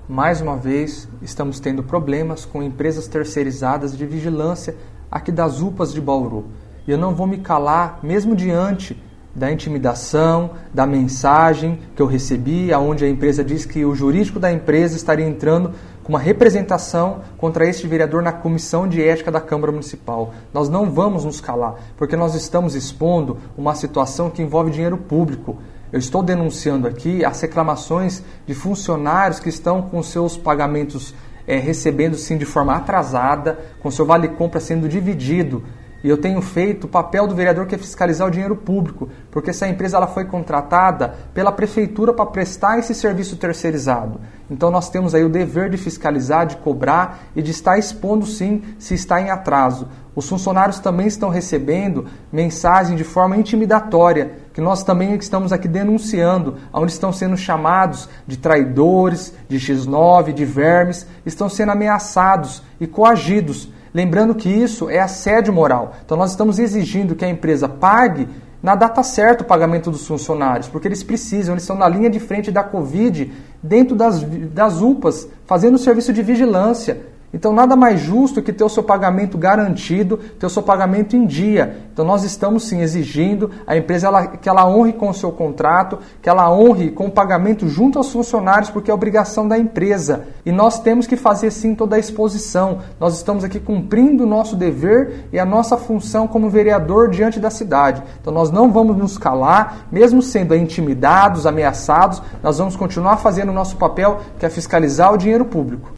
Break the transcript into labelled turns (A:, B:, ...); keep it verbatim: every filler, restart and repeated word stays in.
A: Mais uma vez, estamos tendo problemas com empresas terceirizadas de vigilância aqui das U P As de Bauru. E eu não vou me calar, mesmo diante da intimidação, da mensagem que eu recebi, onde a empresa diz que o jurídico da empresa estaria entrando com uma representação contra este vereador na Comissão de Ética da Câmara Municipal. Nós não vamos nos calar, porque nós estamos expondo uma situação que envolve dinheiro público. Eu estou denunciando aqui as reclamações de funcionários que estão com seus pagamentos é, recebendo sim de forma atrasada, com seu vale-compra sendo dividido. E eu tenho feito o papel do vereador, que é fiscalizar o dinheiro público, porque essa empresa ela foi contratada pela prefeitura para prestar esse serviço terceirizado. Então nós temos aí o dever de fiscalizar, de cobrar e de estar expondo sim se está em atraso. Os funcionários também estão recebendo mensagem de forma intimidatória, que nós também estamos aqui denunciando, onde estão sendo chamados de traidores, de X nove, de vermes, estão sendo ameaçados e coagidos. Lembrando que isso é assédio moral. Então nós estamos exigindo que a empresa pague na data certa o pagamento dos funcionários, porque eles precisam, eles estão na linha de frente da Covid, dentro das, das U P As, fazendo o serviço de vigilância. Então nada mais justo que ter o seu pagamento garantido, ter o seu pagamento em dia. Então nós estamos sim exigindo a empresa ela, que ela honre com o seu contrato, que ela honre com o pagamento junto aos funcionários, porque é obrigação da empresa. E nós temos que fazer sim toda a exposição. Nós estamos aqui cumprindo o nosso dever e a nossa função como vereador diante da cidade. Então nós não vamos nos calar, mesmo sendo intimidados, ameaçados, nós vamos continuar fazendo o nosso papel, que é fiscalizar o dinheiro público.